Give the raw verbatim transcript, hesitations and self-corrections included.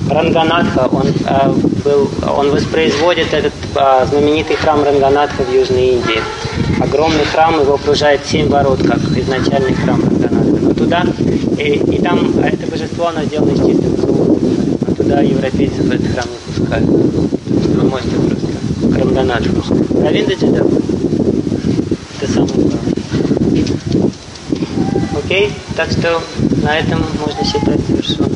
Ранганатха, он, а, был, он воспроизводит этот а, знаменитый храм Ранганатха в Южной Индии. Огромный храм, его окружает семь ворот, как изначальный храм Ранганатха. Но туда, и, и там это божество, оно сделано из чистого золота. Но туда европейцев этот храм не пускают. Вы можете просто к Ранганатху. Равиндаджи, да? Это самое главное. Окей? Так что на этом можно считать завершенным.